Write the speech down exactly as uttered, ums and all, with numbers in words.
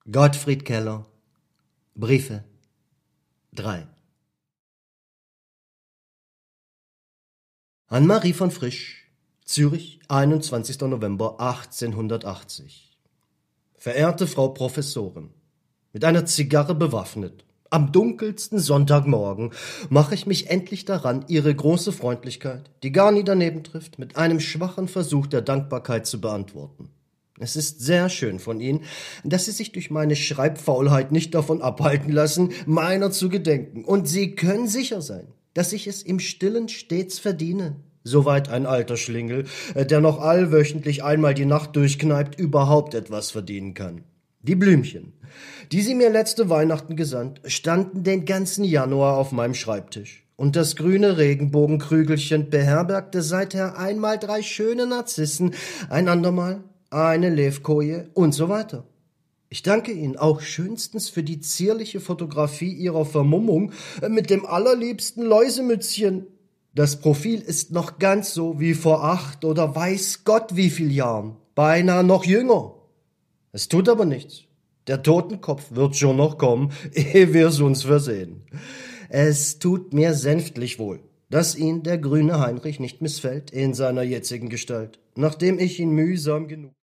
Gottfried Keller. Briefe. drei. An Marie von Frisch, Zürich, einundzwanzigster November achtzehnhundertachtzig. Verehrte Frau Professorin, mit einer Zigarre bewaffnet, am dunkelsten Sonntagmorgen mache ich mich endlich daran, Ihre große Freundlichkeit, die gar nie daneben trifft, mit einem schwachen Versuch der Dankbarkeit zu beantworten. Es ist sehr schön von Ihnen, dass Sie sich durch meine Schreibfaulheit nicht davon abhalten lassen, meiner zu gedenken. Und Sie können sicher sein, dass ich es im Stillen stets verdiene. Soweit ein alter Schlingel, der noch allwöchentlich einmal die Nacht durchkneipt, überhaupt etwas verdienen kann. Die Blümchen, die Sie mir letzte Weihnachten gesandt, standen den ganzen Januar auf meinem Schreibtisch. Und das grüne Regenbogenkrügelchen beherbergte seither einmal drei schöne Narzissen, ein andermal eine Levkoje und so weiter. Ich danke Ihnen auch schönstens für die zierliche Fotografie Ihrer Vermummung mit dem allerliebsten Läusemützchen. Das Profil ist noch ganz so wie vor acht oder weiß Gott wie viel Jahren, beinahe noch jünger. Es tut aber nichts. Der Totenkopf wird schon noch kommen, ehe wir's uns versehen. Es tut mir sänftlich wohl, dass Ihnen der grüne Heinrich nicht missfällt in seiner jetzigen Gestalt, nachdem ich ihn mühsam genug